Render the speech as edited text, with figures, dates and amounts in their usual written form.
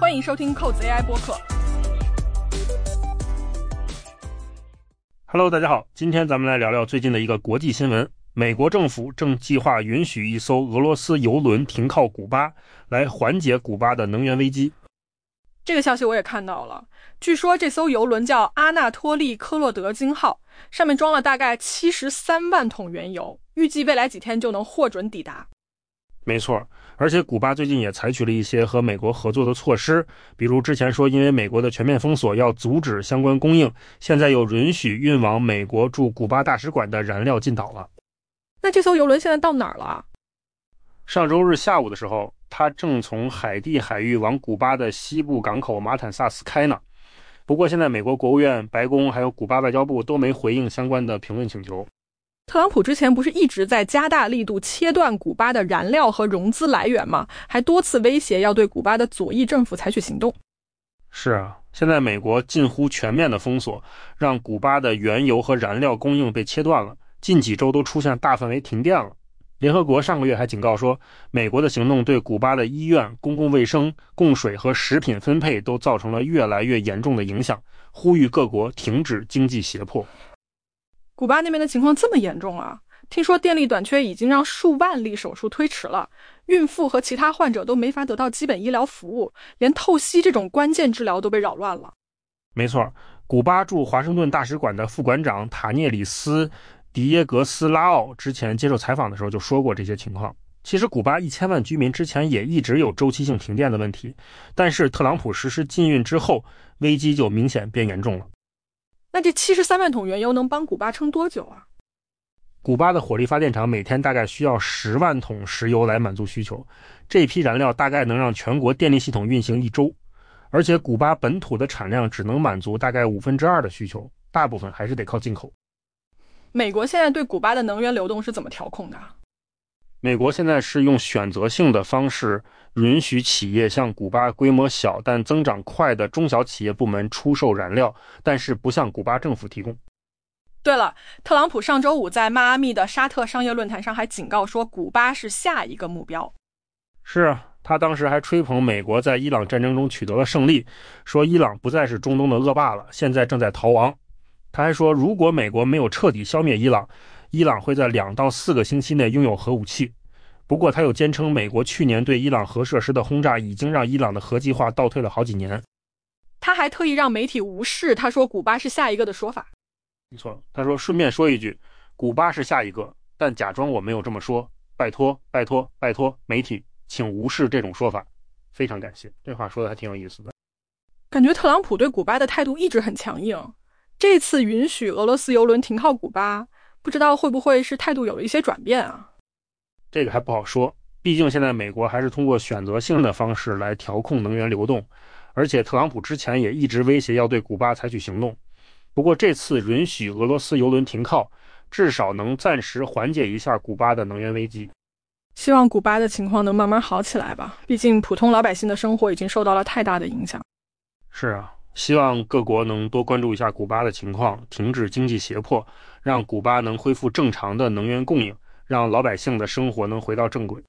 欢迎收听扣子 AI 播客。 Hello， 大家好，今天咱们来聊聊最近的一个国际新闻。美国政府正计划允许一艘俄罗斯油轮停靠古巴，来缓解古巴的能源危机。 这个消息我也看到了，据说这艘油轮叫阿纳托利科洛德金号，上面装了大概73万桶原油，预计未来几天就能获准抵达。 没错，而且古巴最近也采取了一些和美国合作的措施，比如之前说因为美国的全面封锁要阻止相关供应，现在又允许运往美国驻古巴大使馆的燃料进岛了。 那这艘油轮现在到哪儿了？ 上周日下午的时候，它正从海地海域往古巴的西部港口马坦萨斯开呢。不过现在美国国务院、白宫还有古巴外交部都没回应相关的评论请求。 特朗普之前不是一直在加大力度切断古巴的燃料和融资来源吗？还多次威胁要对古巴的左翼政府采取行动。 是啊，现在美国近乎全面的封锁，让古巴的原油和燃料供应被切断了，近几周都出现大范围停电了。联合国上个月还警告说，美国的行动对古巴的医院、公共卫生、供水和食品分配都造成了越来越严重的影响，呼吁各国停止经济胁迫。 古巴那边的情况这么严重啊？听说电力短缺已经让数万例手术推迟了，孕妇和其他患者都没法得到基本医疗服务，连透析这种关键治疗都被扰乱了。 没错，古巴驻华盛顿大使馆的副馆长塔涅里斯·迪耶格斯拉奥之前接受采访的时候就说过这些情况。其实古巴1000万居民之前也一直有周期性停电的问题，但是特朗普实施禁运之后，危机就明显变严重了。 那这73万桶原油能帮古巴撑多久啊？ 古巴的火力发电厂每天大概需要10万桶石油来满足需求，这批燃料大概能让全国电力系统运行1周，而且古巴本土的产量只能满足大概2/5的需求，大部分还是得靠进口。 美国现在对古巴的能源流动是怎么调控的？ 美国现在是用选择性的方式允许企业向古巴规模小但增长快的中小企业部门出售燃料，但是不向古巴政府提供。 对了，特朗普上周五在迈阿密的沙特商业论坛上还警告说，古巴是下一个目标。 是啊，他当时还吹捧美国在伊朗战争中取得了胜利，说伊朗不再是中东的恶霸了，现在正在逃亡。他还说，如果美国没有彻底消灭伊朗，伊朗会在2到4个星期内拥有核武器。不过他又坚称，美国去年对伊朗核设施的轰炸已经让伊朗的核计划倒退了好几年。 他还特意让媒体无视他说古巴是下一个的说法。 没错，他说顺便说一句，古巴是下一个，但假装我没有这么说，拜托拜托拜托，媒体请无视这种说法，非常感谢。这话说的还挺有意思的。 感觉特朗普对古巴的态度一直很强硬，这次允许俄罗斯油轮停靠古巴，不知道会不会是态度有了一些转变啊？ 这个还不好说，毕竟现在美国还是通过选择性的方式来调控能源流动，而且特朗普之前也一直威胁要对古巴采取行动。不过这次允许俄罗斯油轮停靠，至少能暂时缓解一下古巴的能源危机。 希望古巴的情况能慢慢好起来吧，毕竟普通老百姓的生活已经受到了太大的影响。 是啊，希望各国能多关注一下古巴的情况，停止经济胁迫，让古巴能恢复正常的能源供应，让老百姓的生活能回到正轨。